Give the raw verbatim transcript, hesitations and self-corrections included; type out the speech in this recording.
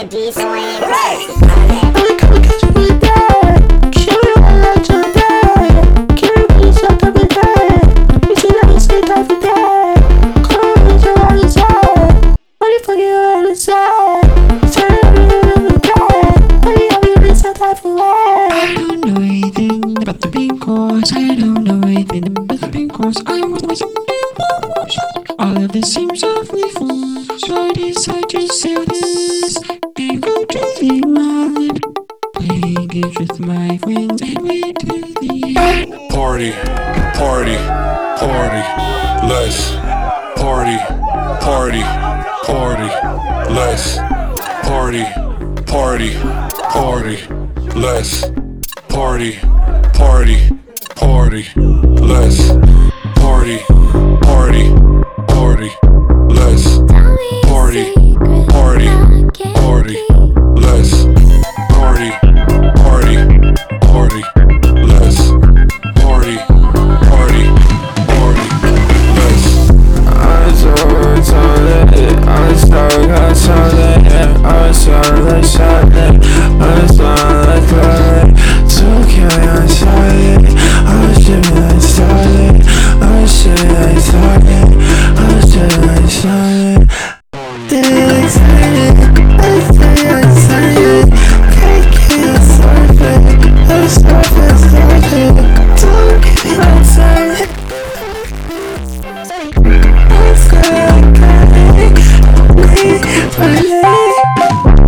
it be so ain't it crazy? I come catch you with that. Kill me while I let you die. Kill me when you shut up and die. You should never say that for that. Come on, let your heart inside. What the fuck you want inside? Turn it on and die. What do you have inside that for what? I don't know anything about the pink horse. I don't know anything about the pink horse. I want my something. All of this seems awfully full, so I decide to say this and go to the mall, playing games with my friends, and we do the party, party, party, let's party, party, party, let's party, party, party, let's party, party, party, let's party, party, party, let's party, party, party, let's party, party, party, let's party, party, party, let's. I'm so tired, I'm so tired, I'm so tired, I'm so tired. So can I say it? I'm so tired, I'm so tired, I'm so tired.